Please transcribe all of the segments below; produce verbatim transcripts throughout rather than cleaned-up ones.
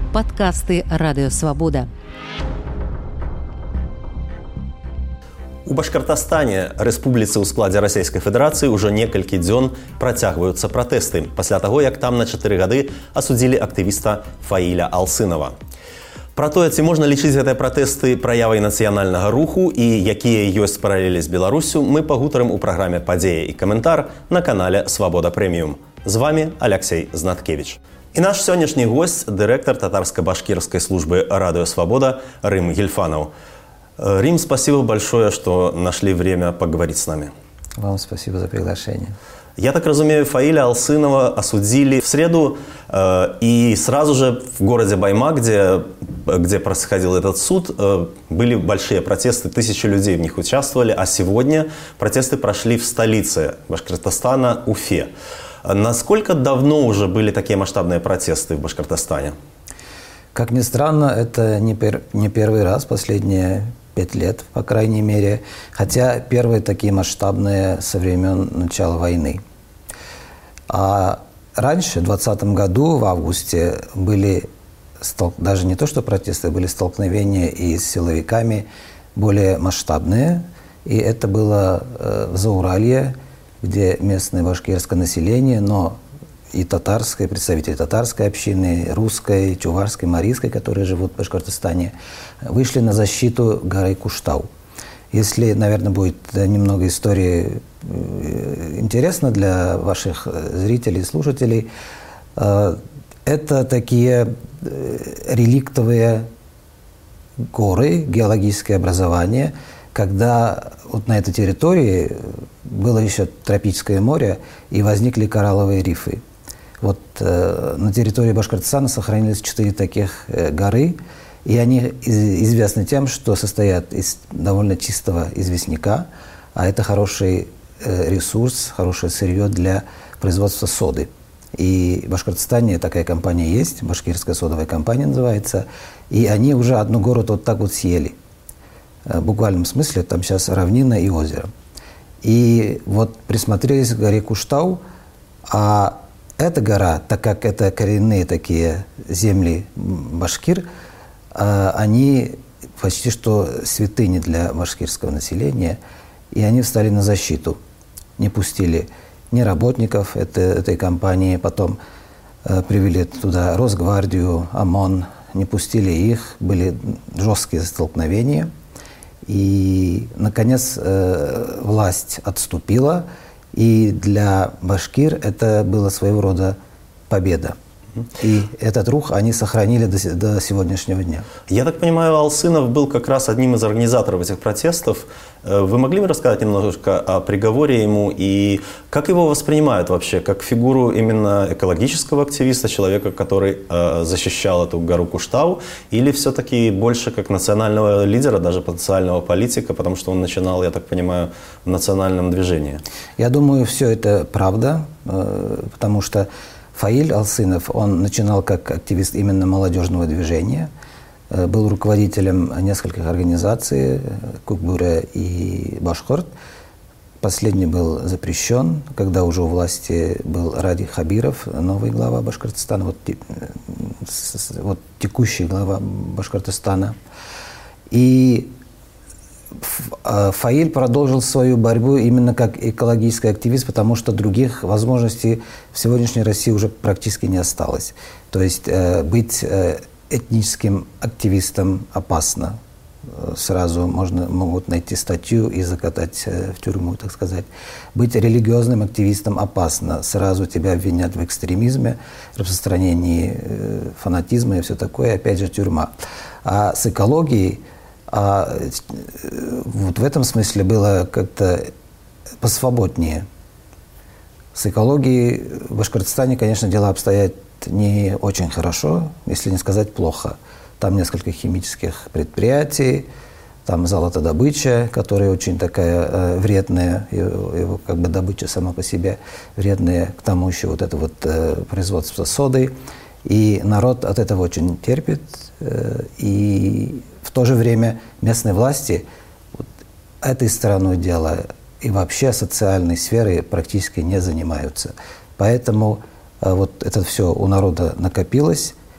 Падкасты радыёвабода. У Башкартастане, рэспубліцы ў складзе Расійскай Федэрацыі, ўжо некалькі дзён працягваюцца пратэсты пасля таго, як там на чатыры гады асудзілі актывіста Фаіля Алсынова. Пра тое, ці можна лічыць гэтыя пратэсты праявай нацыянальнага руху і якія ёсць паралелі з Беларусю, мы пагутарым у праграме «Падзея і каментар» на канале «Свабода Прэміум». З вами Алексей Знаткевич. І наш сённяшні госць – дырэктар татарска-башкірскай службы «Радыё Свабода» Рым Гельфанов. Рим, спасибо большое, что нашли время поговорить с нами. Вам спасибо за приглашение. Я так разумею, Фаиля Алсынова осудили в среду, э, и сразу же в городе Баймак, где, где происходил этот суд, э, были большие протесты, тысячи людей в них участвовали, а сегодня протесты прошли в столице Башкортостана, Уфе. Насколько давно уже были такие масштабные протесты в Башкортостане? Как ни странно, это не, пер, не первый раз, последние пять лет, по крайней мере, хотя первые такие масштабные со времен начала войны. А раньше, в двадцатом году, в августе, были стол... даже не то что протесты, были столкновения и с силовиками более масштабные, и это было в Зауралье, где местное башкирское население, но и татарское, представители татарской общины, русской, чувашской, марийской, которые живут в Башкортостане, вышли на защиту горы Куштау. Если, наверное, будет немного истории интересно для ваших зрителей и слушателей, это такие реликтовые горы, геологические образования, когда вот на этой территории было еще тропическое море и возникли коралловые рифы. Вот э, на территории Башкортостана сохранились четыре таких э, горы, и они из, известны тем, что состоят из довольно чистого известняка, а это хороший э, ресурс, хорошее сырье для производства соды. И в Башкортостане такая компания есть, Башкирская содовая компания называется, и они уже одну гору вот так вот съели. Э, в буквальном смысле там сейчас равнина и озеро. И вот присмотрелись к горе Куштау, а эта гора, так как это коренные такие земли башкир, они почти что святыни для башкирского населения, и они встали на защиту. Не пустили ни работников этой, этой компании, потом привели туда Росгвардию, ОМОН, не пустили их, были жесткие столкновения. И, наконец, власть отступила, и для башкир это было своего рода победа. И этот рух они сохранили до, до сегодняшнего дня. Я так понимаю, Алсынов был как раз одним из организаторов этих протестов. Вы могли бы рассказать немножко о приговоре ему и как его воспринимают вообще, как фигуру именно экологического активиста, человека, который э, защищал эту гору Куштау, или все-таки больше как национального лидера, даже потенциального политика, потому что он начинал, я так понимаю, в национальном движении? Я думаю, все это правда, э, потому что Фаиль Алсынов, он начинал как активист именно молодежного движения, был руководителем нескольких организаций, Кукбуре и Башкорт. Последний был запрещен, когда уже у власти был Ради Хабиров, новый глава Башкортостана, вот, вот текущий глава Башкортостана. И Фаиль продолжил свою борьбу именно как экологический активист, потому что других возможностей в сегодняшней России уже практически не осталось. То есть э, быть э, этническим активистом опасно. Сразу можно, могут найти статью и закатать э, в тюрьму, так сказать. Быть религиозным активистом опасно. Сразу тебя обвинят в экстремизме, распространении э, фанатизма и все такое. Опять же, тюрьма. А с экологией А вот в этом смысле было как-то посвободнее. С экологией в Башкортостане, конечно, дела обстоят не очень хорошо, если не сказать плохо. Там несколько химических предприятий, там золотодобыча, которая очень такая э, вредная, его, его как бы добыча сама по себе вредная, к тому еще вот это вот э, производство соды. И народ от этого очень терпит, э, и в то же время местные власти вот, этой стороной дела и вообще социальной сферой практически не занимаются. Поэтому э, вот это все у народа накопилось,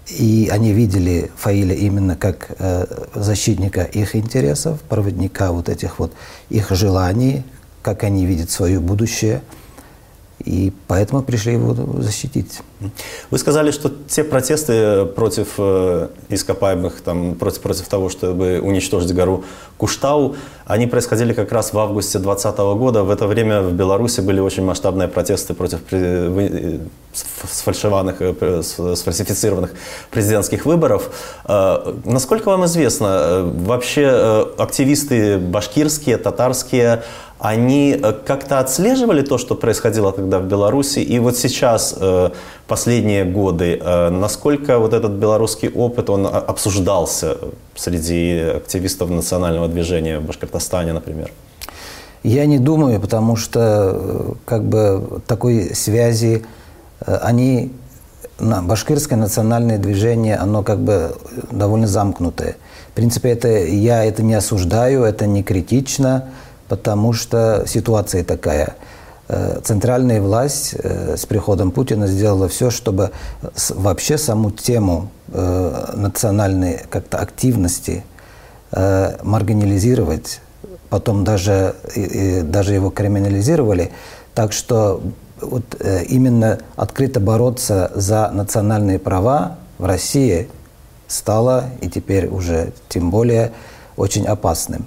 И они видели Фаиля именно как э, защитника их интересов, проводника вот этих вот их желаний, как они видят свое будущее. И поэтому пришли его защитить. Вы сказали, что те протесты против э, ископаемых, там, против, против того, чтобы уничтожить гору Куштау, они происходили как раз в августе двадцатого года. В это время в Беларуси были очень масштабные протесты против э, сфальшированных, э, сфальсифицированных президентских выборов. Э, насколько вам известно, э, вообще э, активисты башкирские, татарские, они как-то отслеживали то, что происходило тогда в Беларуси? И вот сейчас, последние годы, насколько вот этот белорусский опыт, он обсуждался среди активистов национального движения в Башкортостане, например? Я не думаю, потому что как бы такой связи, они, башкирское национальное движение, оно как бы довольно замкнутое. В принципе, это, я это не осуждаю, это не критично, потому что ситуация такая. Центральная власть с приходом Путина сделала все, чтобы вообще саму тему национальной как-то активности маргинализировать, потом даже, даже его криминализировали. Так что вот именно открыто бороться за национальные права в России стало, и теперь уже тем более, очень опасным.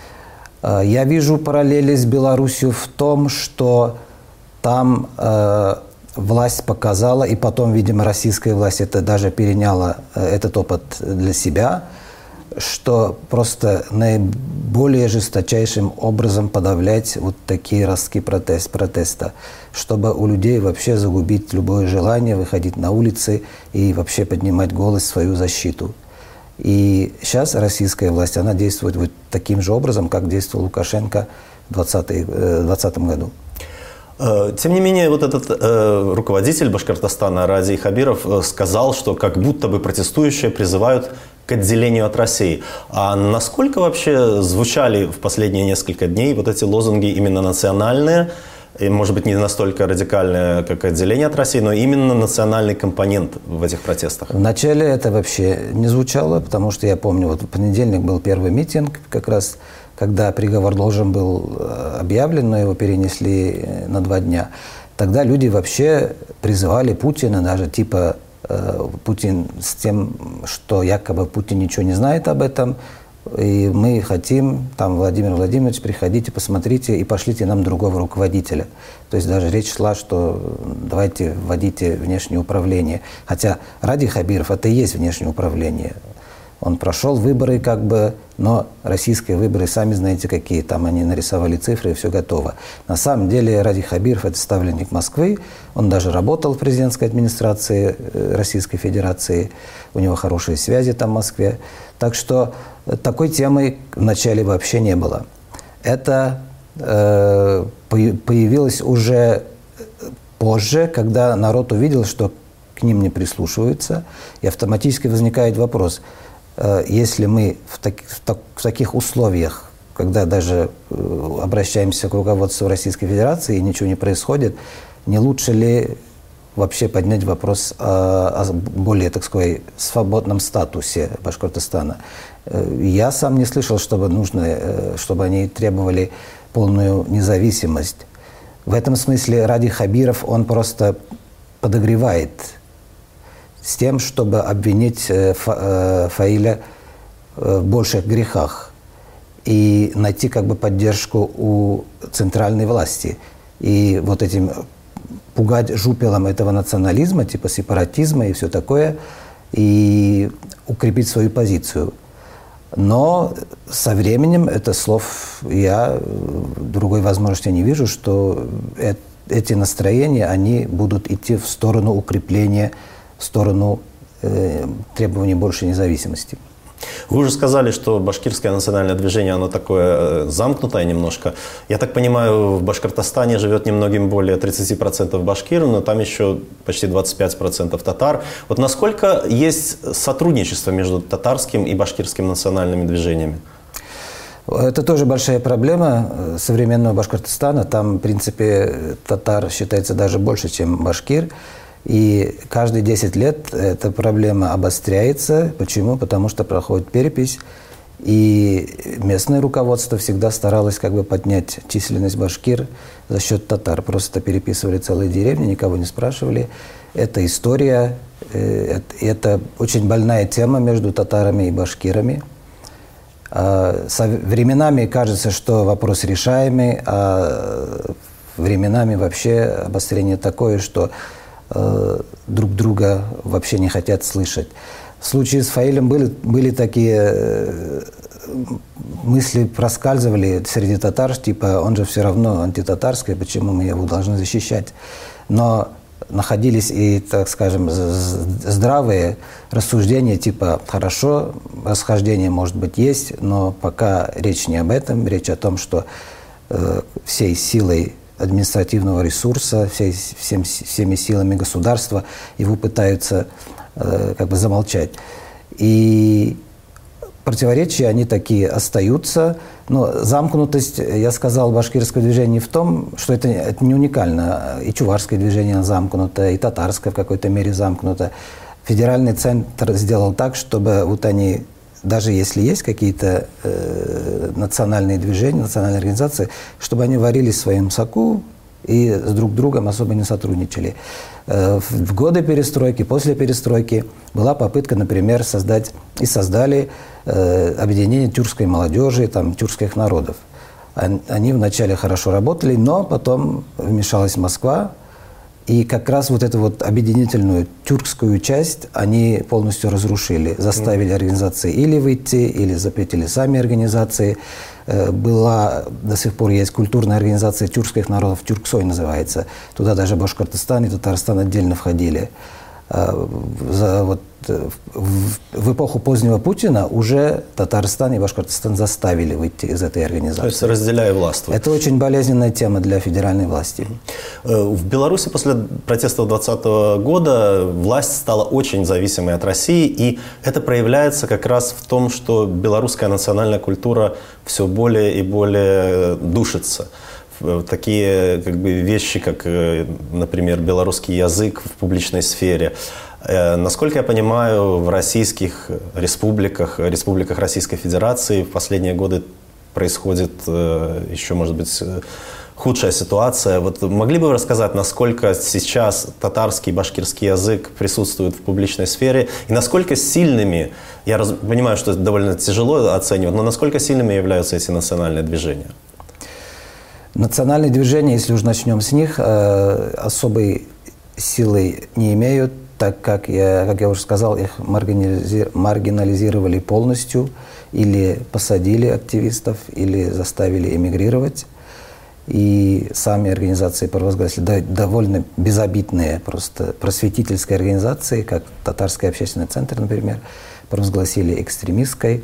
Я вижу параллели с Беларусью в том, что там э, власть показала, и потом, видимо, российская власть это даже переняла, э, этот опыт для себя, что просто наиболее жесточайшим образом подавлять вот такие ростки протест, протеста, чтобы у людей вообще загубить любое желание выходить на улицы и вообще поднимать голос в свою защиту. И сейчас российская власть, она действует вот таким же образом, как действовал Лукашенко в двадцатом году. Тем не менее, вот этот э, руководитель Башкортостана Радий Хабиров э, сказал, что как будто бы протестующие призывают к отделению от России. А насколько вообще звучали в последние несколько дней вот эти лозунги именно национальные, и, может быть, не настолько радикальное, как отделение от России, но именно национальный компонент в этих протестах? Вначале это вообще не звучало, потому что я помню, вот в понедельник был первый митинг, как раз когда приговор должен был объявлен, но его перенесли на два дня. Тогда люди вообще призывали Путина, даже типа Путин с тем, что якобы Путин ничего не знает об этом, и мы хотим, там, Владимир Владимирович, приходите, посмотрите и пошлите нам другого руководителя. То есть даже речь шла, что давайте вводите внешнее управление. Хотя Радий Хабиров это и есть внешнее управление. Он прошел выборы, как бы, но российские выборы, сами знаете какие, там они нарисовали цифры и все готово. На самом деле Радий Хабиров это ставленник Москвы, он даже работал в президентской администрации Российской Федерации, у него хорошие связи там в Москве. Так что такой темы вначале вообще не было. Это э, появилось уже позже, когда народ увидел, что к ним не прислушиваются, и автоматически возникает вопрос, э, если мы в, так, в, так, в таких условиях, когда даже э, обращаемся к руководству Российской Федерации и ничего не происходит, не лучше ли вообще поднять вопрос о, о более, так сказать, свободном статусе Башкортостана? Я сам не слышал, чтобы нужно, чтобы они требовали полную независимость. В этом смысле Радий Хабиров, он просто подогревает с тем, чтобы обвинить Фаиля в больших грехах и найти как бы поддержку у центральной власти. И вот этим пугать жупелом этого национализма, типа сепаратизма и все такое, и укрепить свою позицию. Но со временем это слов я другой возможности не вижу, что эти настроения, они будут идти в сторону укрепления, в сторону э, требований большей независимости. Вы уже сказали, что башкирское национальное движение, оно такое замкнутое немножко. Я так понимаю, в Башкортостане живет немногим более тридцати процентов башкир, но там еще почти двадцать пять процентов татар. Вот насколько есть сотрудничество между татарским и башкирским национальными движениями? Это тоже большая проблема современного Башкортостана. Там, в принципе, татар считается даже больше, чем башкир. И каждые десять лет эта проблема обостряется. Почему? Потому что проходит перепись, и местное руководство всегда старалось как бы поднять численность башкир за счет татар. Просто переписывали целые деревни, никого не спрашивали. Это история, это очень больная тема между татарами и башкирами. Со временами кажется, что вопрос решаемый, а временами вообще обострение такое, что э, друг друга вообще не хотят слышать. В случае с Фаилем были, были такие э, мысли, проскальзывали среди татар, типа он же все равно антитатарский, почему мы его должны защищать. Но находились и, так скажем, здравые рассуждения, типа, хорошо, расхождение, может быть, есть, но пока речь не об этом, речь о том, что э, всей силой административного ресурса, всей, всем, всеми силами государства его пытаются э, как бы замолчать. И противоречия, они такие остаются. Но замкнутость, я сказал, башкирского движения в том, что это, это не уникально. И чувашское движение замкнуто, и татарское в какой-то мере замкнуто. Федеральный центр сделал так, чтобы вот они, даже если есть какие-то э, национальные движения, национальные организации, чтобы они варились в своем соку и с друг другом особо не сотрудничали. Э, в годы перестройки, после перестройки была попытка, например, создать и создали э, объединение тюркской молодежи, там, тюркских народов. Они вначале хорошо работали, но потом вмешалась Москва, и как раз вот эту вот объединительную тюркскую часть они полностью разрушили, заставили организации или выйти, или запретили сами организации. Была, до сих пор есть культурная организация тюркских народов, Тюрксой называется. Туда даже Башкортостан и Татарстан отдельно входили. За, вот, в, в эпоху позднего Путина уже Татарстан и Башкортостан заставили выйти из этой организации. То есть разделяя власть. Это очень болезненная тема для федеральной власти. В Беларуси после протестов двадцатого года власть стала очень зависимой от России, и это проявляется как раз в том, что белорусская национальная культура все более и более душится. Такие как бы, вещи, как, например, белорусский язык в публичной сфере. Насколько я понимаю, в российских республиках, республиках Российской Федерации в последние годы происходит еще, может быть, худшая ситуация. Вот могли бы вы рассказать, насколько сейчас татарский, башкирский язык присутствует в публичной сфере, и насколько сильными, я раз, понимаю, что это довольно тяжело оценивать, но насколько сильными являются эти национальные движения? Национальные движения, если уж начнем с них, особой силы не имеют, так как я, как я уже сказал, их маргинализировали полностью, или посадили активистов, или заставили эмигрировать. И сами организации провозгласили довольно безобидные, просто просветительские организации, как Татарский общественный центр, например, провозгласили экстремистской.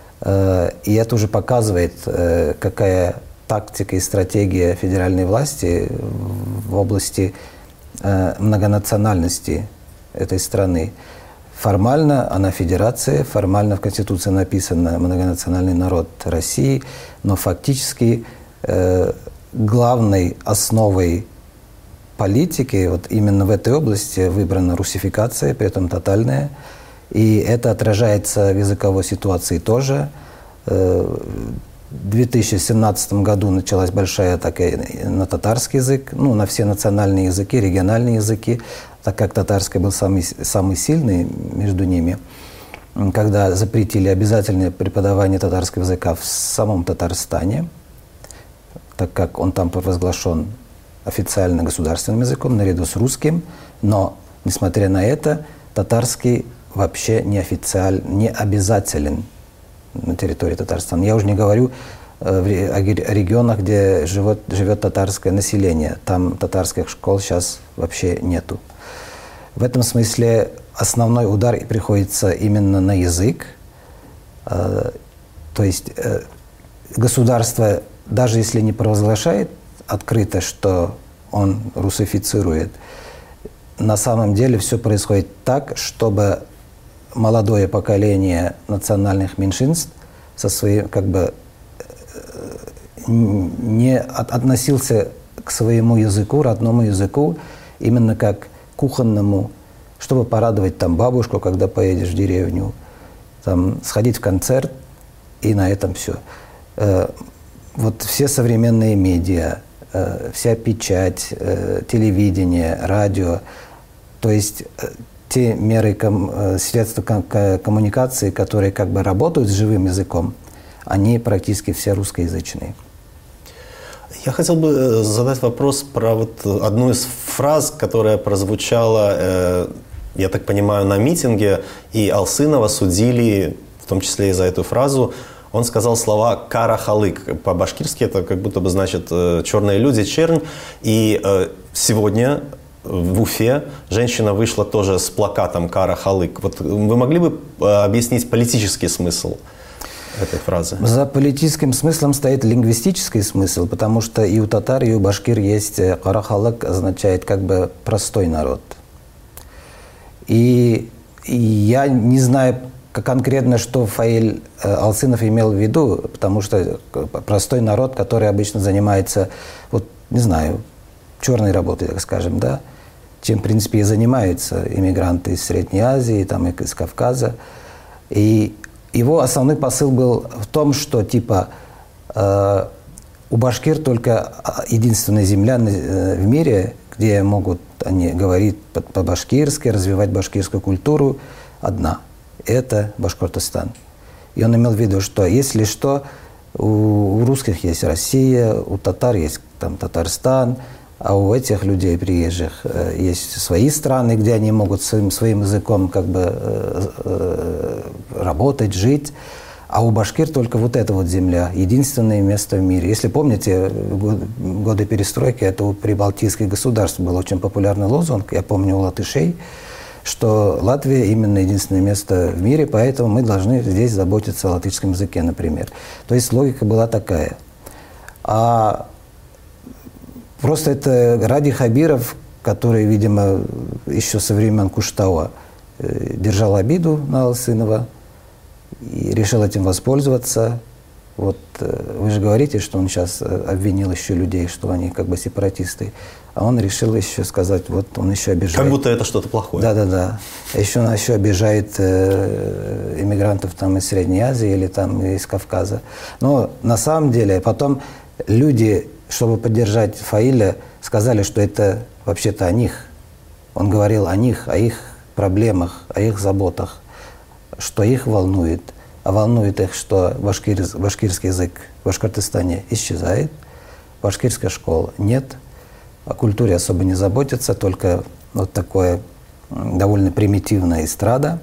И это уже показывает, какая тактика и стратегия федеральной власти в области э, многонациональности этой страны. Формально она федерация, формально в Конституции написано «многонациональный народ России», но фактически э, главной основой политики вот именно в этой области выбрана русификация, при этом тотальная, и это отражается в языковой ситуации тоже. Э, В две тысячи семнадцатом году началась большая атака на татарский язык, ну, на все национальные языки, региональные языки, так как татарский был самый, самый сильный между ними, когда запретили обязательное преподавание татарского языка в самом Татарстане, так как он там провозглашен официально государственным языком наряду с русским, но, несмотря на это, татарский вообще не официаль, не обязателен на территории Татарстана. Я уже не говорю э, о регионах, где живет, живет татарское население. Там татарских школ сейчас вообще нету. В этом смысле основной удар приходится именно на язык. Э, то есть э, государство, даже если не провозглашает открыто, что он русифицирует, на самом деле все происходит так, чтобы молодое поколение национальных меньшинств со своим, как бы, не относился к своему языку, родному языку, именно как кухонному, чтобы порадовать там бабушку, когда поедешь в деревню, там, сходить в концерт, и на этом все. Вот все современные медиа, вся печать, телевидение, радио, то есть те меры, средства коммуникации, которые как бы работают с живым языком, они практически все русскоязычные. Я хотел бы задать вопрос про вот одну из фраз, которая прозвучала, э, я так понимаю, на митинге, и Алсынова судили, в том числе и за эту фразу. Он сказал слова «карахалык». По-башкирски это как будто бы значит «черные люди», «чернь». И э, сегодня в Уфе женщина вышла тоже с плакатом «карахалык». Вот вы могли бы объяснить политический смысл этой фразы? За политическим смыслом стоит лингвистический смысл, потому что и у татар, и у башкир есть «карахалык», означает как бы «простой народ». И, и я не знаю конкретно, что Фаиль Алсынов имел в виду, потому что простой народ, который обычно занимается, вот, не знаю, черной работой, так скажем, да, чем, в принципе, и занимаются иммигранты из Средней Азии, там, из Кавказа. И его основной посыл был в том, что, типа, э, у башкир только единственная земля в мире, где могут они говорить по-башкирски, развивать башкирскую культуру, одна. Это Башкортостан. И он имел в виду, что если что, у, у русских есть Россия, у татар есть там Татарстан, а у этих людей приезжих э, есть свои страны, где они могут своим, своим языком как бы э, э, работать, жить. А у башкир только вот эта вот земля, единственное место в мире. Если помните, в годы перестройки, это у прибалтийских государств был очень популярный лозунг, я помню, у латышей, что Латвия именно единственное место в мире, поэтому мы должны здесь заботиться о латышском языке, например. То есть логика была такая. А просто это Ради Хабиров, который, видимо, еще со времен Куштауа держал обиду на Алсынова и решил этим воспользоваться. Вот вы же говорите, что он сейчас обвинил еще людей, что они как бы сепаратисты. А он решил еще сказать, вот он еще обижает. Как будто это что-то плохое. Да-да-да. Еще он еще обижает э, иммигрантов там из Средней Азии или там из Кавказа. Но на самом деле потом люди, чтобы поддержать Фаиля, сказали, что это вообще-то о них. Он говорил о них, о их проблемах, о их заботах, что их волнует. А волнует их, что башкир, башкирский язык в Башкортостане исчезает, башкирской школы нет, о культуре особо не заботятся, только вот такое довольно примитивная эстрада.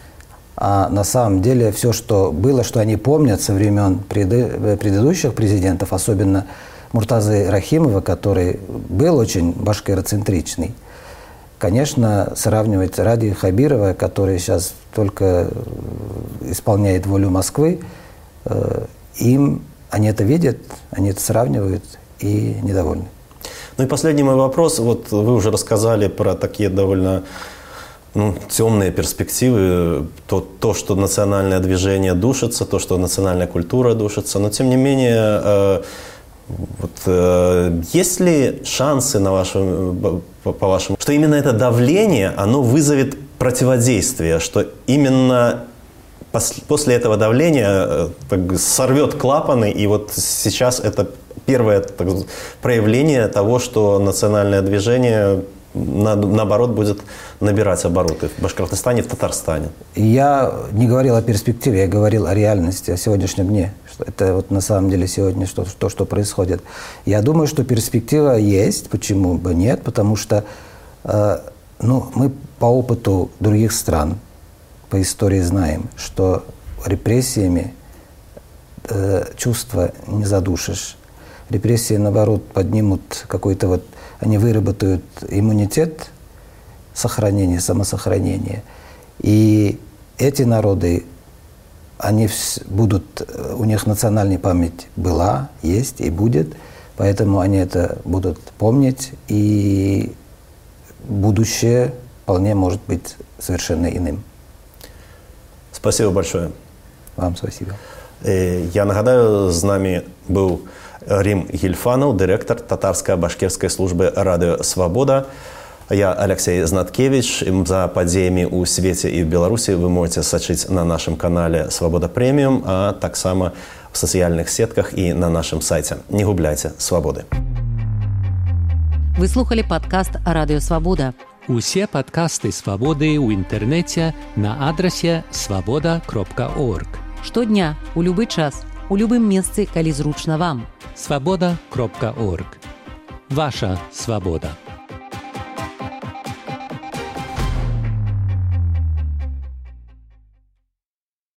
А на самом деле все, что было, что они помнят со времен предыдущих президентов, особенно Муртазы Рахимова, который был очень башкироцентричный, конечно, сравнивать Ради Хабирова, который сейчас только исполняет волю Москвы, э, им, они это видят, они это сравнивают и недовольны. Ну и последний мой вопрос. Вот вы уже рассказали про такие довольно ну, темные перспективы, то, то, что национальное движение душится, то, что национальная культура душится, но тем не менее, э, вот, э, есть ли шансы на вашем, по-вашему, что именно это давление, оно вызовет противодействие, что именно пос, после этого давления так, сорвет клапаны, и вот сейчас это первое так, проявление того, что национальное движение на, наоборот будет набирать обороты в Башкортостане, в Татарстане? Я не говорил о перспективе, я говорил о реальности, о сегодняшнем дне. Что это вот на самом деле сегодня что, то, что происходит. Я думаю, что перспектива есть, почему бы нет, потому что э, ну, мы по опыту других стран, по истории знаем, что репрессиями э, чувства не задушишь. Репрессии, наоборот, поднимут какой-то вот, они выработают иммунитет, сохранение, самосохранение. И эти народы, они будут, у них национальная память была, есть и будет, поэтому они это будут помнить, и будущее вполне может быть совершенно иным. Спасибо большое. Вам спасибо. Я нагадаю, з нами був Рим Гільфанов, директор татарсько-башкирської служби Радіо Свобода. Я Алексей Знаткевич. За падзеямі ў свеце і ў Беларусі вы можете сачыць на нашым канале «Свабода Прэміум», а таксама в сацыяльных сетках і на нашым сайце. Не губляйце свабоды. Вы слухали падкаст «Радыё Свабода». Усе падкасты «Свабоды» ў інтэрнэце на адрасе свабода кропка орг. Штодня, у любы час, у любым месцы, калі зручна вам. свабода кропка орг. Ваша свабода.